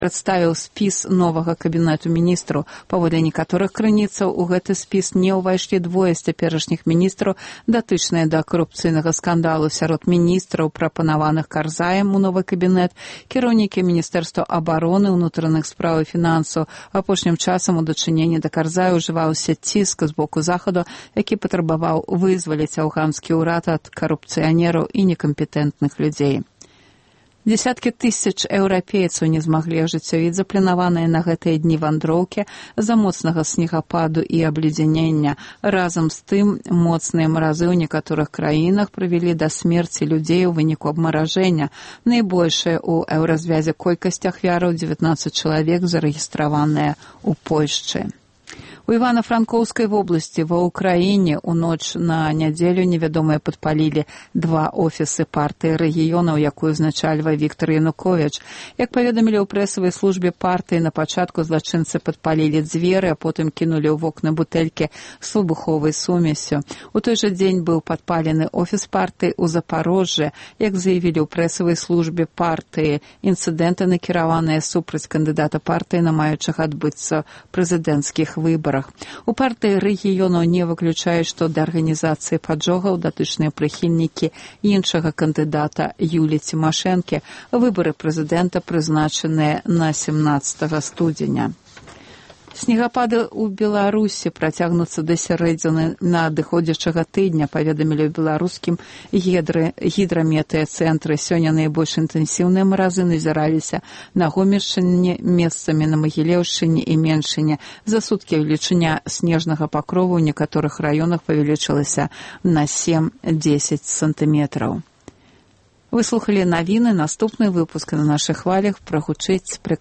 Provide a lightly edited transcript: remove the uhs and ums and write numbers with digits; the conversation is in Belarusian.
прадставіў спіс новага кабінету міністраў. Паводле некаторых крыніцаў у гэты спіс не ўвайшлі двое з цяперашніх міністраў, датычныя да карупцыйнага скандалу. Сярод міністраў, прапанаваных Карзаем у новы кабінет, кіраўнікі міністэрства абароны, унутраных спраў і фінансаў. Апошнім часам у дачыненні да Карзая ўжываўся ціск з боку Захаду, які патрабаваў вызваліць афганскі ўрад ад карупцыянераў і некампетэнтных людзей. Дзесяткі тысяч еўрапейцаў не змаглі ажыццявіць запланаваныя на гэтыя дні вандроўкі з-за моцнага снегападу і абледзянення. Разам з тым, моцныя маразы ў некаторых краінах прывялі да смерці людзей у выніку абмаражэння. Найбольшая ў еўразвязе колькасць ахвяраў 19 чалавек зарэгістраваныя ў Польшчы. У Івана-Франкоўскай вобласці ва ўкраіне ў ноч на нядзелю невядомыя падпалілі два офісы партыі рэгіёнаў, якую узначальвае Віктор Януковіч. Як паведамілі ў прэсавай службе партыі, на пачатку злачынцы падпалілі дзверы, а потым кінулі ў вокны бутэлькі з выбуховай сумесю. У той жа дзень быў падпалены офіс партыі ў Запарожжы. Як заявілі ў прэсавай службе партыі, інцыдэнты накіраваныя супраць кандыдата партыі на маючых адбыцца прэзідэнцкіх выбарах. У партыі рэгіёнаў не выключаюць, што да арганізацыі паджогаў датычныя прыхільнікі іншага кандыдата Юлі Цімашэнкі. Выбары прэзідэнта прызначаныя на 17 студзеня. Снегапады ў Беларусі працягнуцца да сярэдзіны надыходзячага тыдня, паведамілі ў беларускім гідраметэацэнтры. Сёння найбольш інтэнсіўныя маразы назіраліся на Гомельшчыне, месцамі на Магілеўшчыне і Меншыне. За суткі велічыня снежнага пакрову ў некаторых раёнах павялічылася на 7-10 сантыметраў. Вы слухалі навіны, наступны выпуск на нашых хвалях прагучыць